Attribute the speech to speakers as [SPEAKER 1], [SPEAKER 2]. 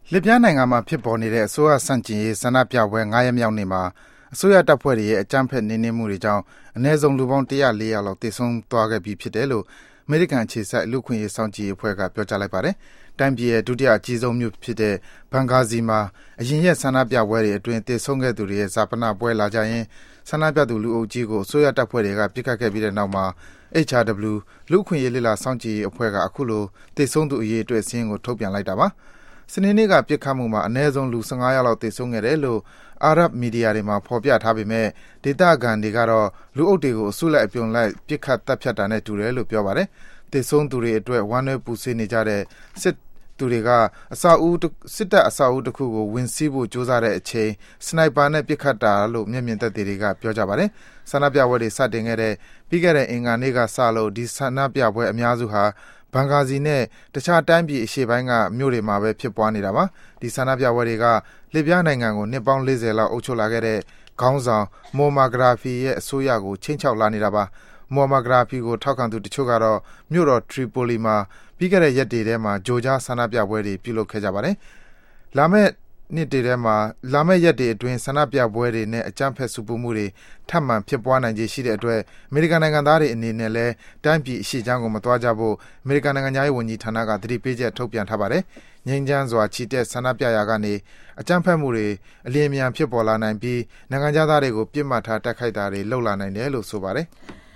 [SPEAKER 1] လစ်ဗျားနိုင်ငံမှာဖြစ်ပေါ်နေတဲ့အစိုးရဆန့်ကျင်ရေးဆန္ဒပြပွဲ၅ရက်မြောက်နေ့မှာအစိုးရတပ်ဖွဲ့တွေရဲ့အကြမ်းဖက်နှိမ်နင်းမှုတွေကြောင့်အနည်းဆုံးလူပေါင်း104ယောက်လောက်သေဆုံးသွားခဲ့ပြီဖြစ်တယ်လို့အမေရိကန်အခြေစိုက်လူ့အခွင့်အရေးစောင့်ကြည့်ရေးအဖွဲ့ကပြောကြားလိုက်ပါတယ်။တိုင်းပြည်ရဲ့ဒုတိယအကြီးဆုံးမြို့ဖြစ်တဲ့ဘန်ဂါဇီမှာအရင်ရက်ဆန္ဒပြပွဲတွေအတွင်းသေဆုံးခဲ့သူတွေရဲ့ဈာပနပွဲလာကြရင်ဆန္ဒပြသူလူအုပ်ကြီးကိုအစိုးရတပ်ဖွဲ့တွေကပစ်ခတ်ခဲ့ပြီးတဲ့နောက်မှာ HRW လူ့အခွင့်အရေးလေ့လာစောင့်ကြည့်ရေးအဖွဲ့ကအခုလိုသေဆုံးသူအရေအတွက်စာရင်းကိုထုတ်ပြန်လိုက်တာပါ။စနေနေ့ကပစ်ခတ်မှုမှာအနည်းဆုံးလူ15ယောက်လောက်သေဆုံးခဲ့တယ်လို့အာရပ်မီဒီယာတွေမှာဖော်ပြထားပေမဲ့ဒေသခံတွေကတော့လူအုပ်တွေကိုအစုလိုက်အပြုံလိုက်ပစ်ခတ်တပ်ဖြတ်တာနဲ့တူတယ်လို့ပြောပါတယ်။သေဆုံးသူတွေအတွက်ဝမ်းနည်းပူဆွေးနေကြတဲ့စစ်သူတွေစစ်တပ်အဆောက်အဦတစ်ခုကိုဝင်စီးဖို့ကြိုးစားတဲ့အချိန်စနိုက်ပါနဲ့ပစ်ခတ်တာလို့မျက်မြင်သက်သေတွေကပြောကြပါတယ်။ဆန္ဒပြပွဲတွေစတင်ခဲ့တဲ့ပြီးခဲ့တဲ့အင်္ဂါနေ့ကစလို့ဒီဆန္ဒပြပွဲအများစုဟာဘန်ဂါဇီနဲ့တခြားတိုင်းပြည်အရှေ့ပိုင်းကမြို့တွေမှာပဲဖြစ်ပွားနေတာပါ။ဒီဆန္ဒပြပွဲတွေကလစ်ဗျားနိုင်ငံကိုနှစ်ပေါင်း40လောက်အုပ်ချုပ်လာခဲ့တဲ့ခေါင်းဆောင်မိုမာဂရာဖီရဲ့အစိုးရကိုချိန်ချောက်လာနေတာပါ။မိုမာဂရာဖီကိုထောက်ခံသူတချို့ကတော့မြို့တော်ထရီပိုလီမှာပြီးခဲ့တဲ့ရက်တွေထဲမှာဂျိုကြားဆန္ဒပြပွဲတွေပြုလုပ်ခဲ့ကြပါတယ်။လာမယ့်ရက်တွေအတွင်းဆန္ဒပြပွဲတွေနဲ့အကြမ်းဖက်ဆူပူမှုတွေထပ်မံဖြစ်ပွားနိုင်ခြေရှိတဲ့အတွက်အမေရိကန်နိုင်ငံသားတွေအနေနဲ့လည်းတိုင်းပြည်အရှိချမ်းကိုမသွားကြဖို့အမေရိကန်နိုင်ငံသားရေးဝန်ကြီးဌာနကသတိပေးချက်ထုတ်ပြန်ထားပါတယ်။ငြိမ်းချမ်းစွာချီတက်ဆန္ဒပြရာကနေအကြမ်းဖက်မှုတွေအလျင်အမြန်ဖြစ်ပေါ်လာနိုင်ပြီးနိုင်ငံသားတွေကိုပြစ်မှတ်ထားတိုက်ခိုက်တာတွေလုပ်လာနိုင်တယ်လို့ဆိုပါတယ်။